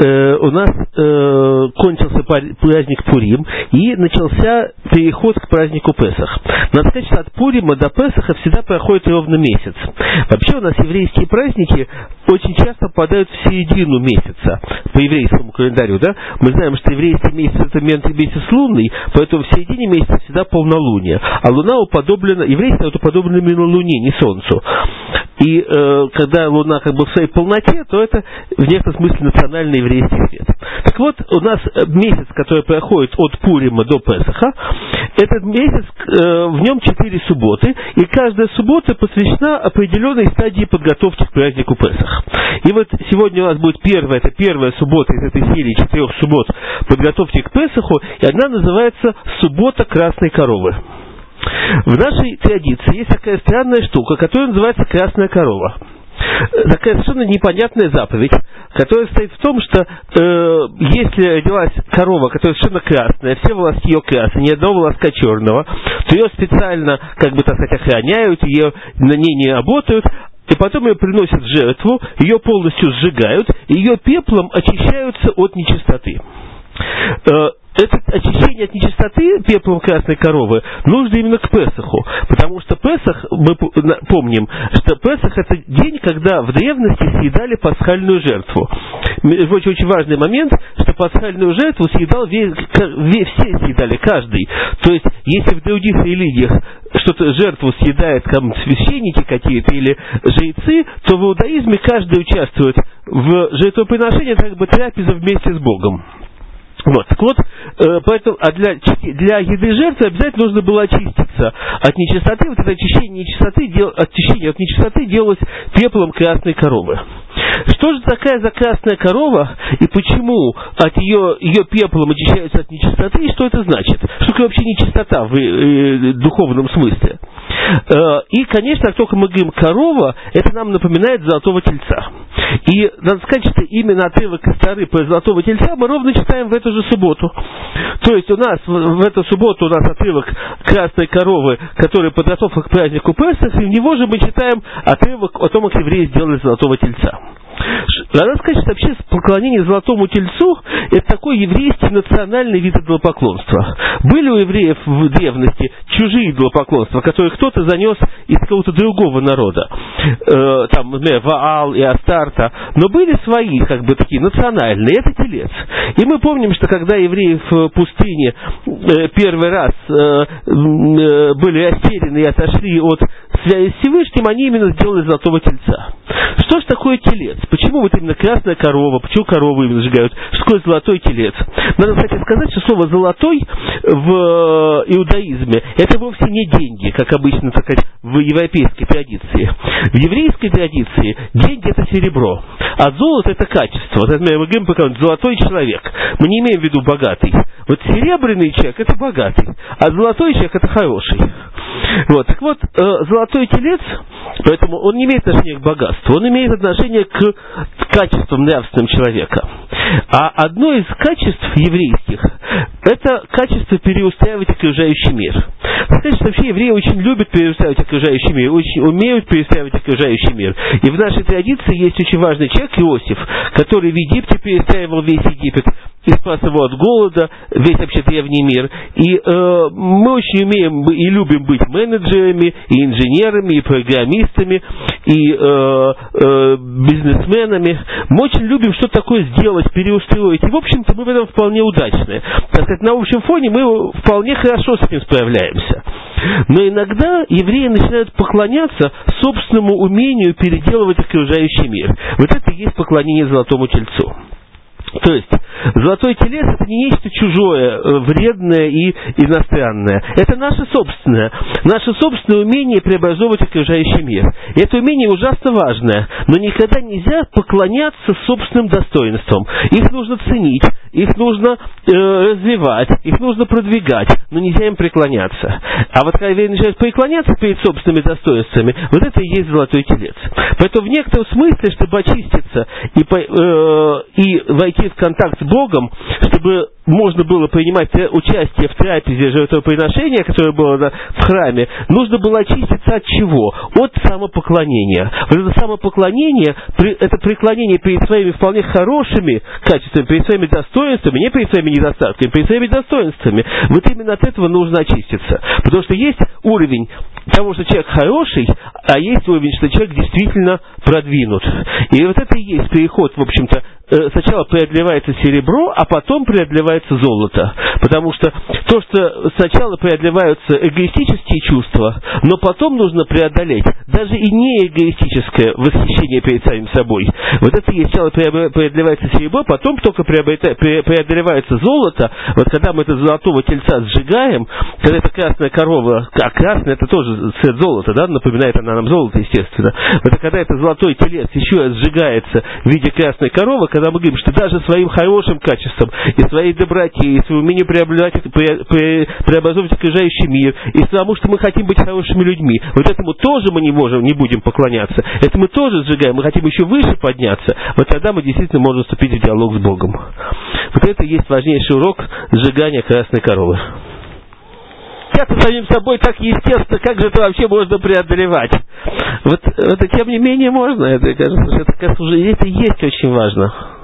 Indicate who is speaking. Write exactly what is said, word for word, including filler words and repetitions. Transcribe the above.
Speaker 1: э, у нас э, кончился праздник Пурим, и начался переход к празднику Песах. Надо сказать, что от Пурима до Песаха всегда проходит ровно месяц. Вообще у нас еврейские праздники очень часто попадают в середину месяца, по еврейскому календарю, да? Мы знаем, что еврейский месяц — это месяц лунный, поэтому в середине месяца всегда полнолуние, а луна уподоблена, еврейство это уподоблено именно луне, не солнцу. И э, когда луна как бы в своей полноте, то это в некотором смысле национальный еврейский свет. Так вот, у нас месяц, который проходит от Пурима до Песаха, этот месяц, э, в нем четыре субботы, и каждая суббота посвящена определенной стадии подготовки к празднику Песах. И вот сегодня у нас будет первая, это первая суббота из этой серии четырех суббот подготовки к Песаху, и она называется «Суббота Красной Коровы». В нашей традиции есть такая странная штука, которая называется «Красная корова». Такая совершенно непонятная заповедь, которая состоит в том, что э, если родилась корова, которая совершенно красная, все волоски ее красные, ни одного волоска черного, то ее специально, как бы так сказать, охраняют, ее на ней не работают, и потом ее приносят в жертву, ее полностью сжигают, и ее пеплом очищаются от нечистоты. Э, Это очищение от нечистоты пеплом красной коровы нужно именно к Песаху, потому что Песах, мы помним, что Песах — это день, когда в древности съедали пасхальную жертву. Очень, очень важный момент, что пасхальную жертву съедал весь, все съедали, каждый. То есть, если в других религиях что-то жертву съедает там священники какие-то или жрецы, то в иудаизме каждый участвует в жертвоприношении, как бы трапеза вместе с Богом. Вот, так вот, э, поэтому, а для, для еды жертвы обязательно нужно было очиститься от нечистоты. Вот это очищение, нечистоты, дел, очищение от нечистоты делалось пеплом красной коровы. Что же такая за красная корова, и почему от ее, ее пеплом очищаются от нечистоты, и что это значит? Что такое вообще нечистота в э, духовном смысле? Э, и, конечно, как только мы говорим «корова», это нам напоминает золотого тельца. И надо сказать, что именно отрывок из Торы про золотого тельца мы ровно читаем в эту же субботу. То есть у нас в эту субботу у нас отрывок красной коровы, который подготовка к празднику Песах, и в него же мы читаем отрывок о том, как евреи сделали золотого тельца. Надо сказать, что вообще поклонение золотому тельцу — это такой еврейский национальный вид идолопоклонства. Были у евреев в древности чужие идолопоклонства, которые кто-то занес из какого-то другого народа, э, там, например, Ваал и Астарта, но были свои, как бы такие национальные, это телец. И мы помним, что когда евреи в пустыне э, первый раз э, э, были растеряны и отошли от связи с Всевышним, они именно сделали золотого тельца. Что же такое телец? Почему вот именно красная корова? Почему корову именно сжигают? Что такое золотой телец? Надо, кстати, сказать, что слово «золотой» в иудаизме — это вовсе не деньги, как обычно, так сказать, в европейской традиции. В еврейской традиции деньги — это серебро, а золото — это качество. Вот, например, мы говорим про золотой человек. Мы не имеем в виду богатый. Вот серебряный человек — это богатый, а золотой человек — это хороший. Вот. Так вот, золотой телец, поэтому он не имеет отношения к богатству, он имеет отношение к качествам нравственным человека. А одно из качеств еврейских — это качество переустраивать окружающий мир. Сказать, что вообще евреи очень любят переустраивать окружающий мир, очень умеют переустраивать окружающий мир. И в нашей традиции есть очень важный человек, Иосиф, который в Египте перестраивал весь Египет и спас его от голода, весь вообще древний мир. И э, мы очень умеем и любим быть менеджерами, и инженерами, и программистами, и э, э, бизнесменами. Мы очень любим что-то такое сделать, переустроить. И, в общем-то, мы в этом вполне удачны. Так сказать, на общем фоне мы вполне хорошо с этим справляемся. Но иногда евреи начинают поклоняться собственному умению переделывать окружающий мир. Вот это и есть поклонение золотому тельцу. То есть, золотой телец — это не нечто чужое, вредное и иностранное. Это наше собственное. Наше собственное умение преобразовывать окружающий мир. И это умение ужасно важное. Но никогда нельзя поклоняться собственным достоинствам. Их нужно ценить, их нужно э, развивать, их нужно продвигать. Но нельзя им преклоняться. А вот когда евреи начинают преклоняться перед собственными достоинствами, вот это и есть золотой телец. Поэтому в некотором смысле, чтобы очиститься и, э, и войти в контакт с Богом, Богом, чтобы можно было принимать участие в трапезе жертвоприношения, которое было в храме, нужно было очиститься от чего? От самопоклонения. Вот это самопоклонение, это преклонение перед своими вполне хорошими качествами, перед своими достоинствами, не перед своими недостатками, перед своими достоинствами. Вот именно от этого нужно очиститься. Потому что есть уровень того, что человек хороший, а есть уровень, что человек действительно продвинут. И вот это и есть переход, в общем-то, сначала преодолевается серебро, а потом преодолевается золото. Потому что то, что сначала преодолеваются эгоистические чувства, но потом нужно преодолеть даже и не эгоистическое восхищение перед самим собой. Вот это и есть сначала преодолевается серебро, потом только преодолевается золото. Вот когда мы это золотого тельца сжигаем, когда эта красная корова, а красная это тоже цвет золота, да, напоминает она нам золото, естественно. Вот когда это золотой телец еще раз сжигается в виде красной коровы, когда мы говорим, что даже своим хорошим качеством, и своей доброте, и своему умению преобразовать, преобразовывать окружающий мир, и потому что мы хотим быть хорошими людьми, вот этому тоже мы не можем, не будем поклоняться. Это мы тоже сжигаем, мы хотим еще выше подняться. Вот тогда мы действительно можем вступить в диалог с Богом. Вот это и есть важнейший урок сжигания красной коровы. Это самим собой так естественно, как же это вообще можно преодолевать? Вот это, тем не менее, можно. Это, кажется, что это, кажется, уже это и есть очень важно.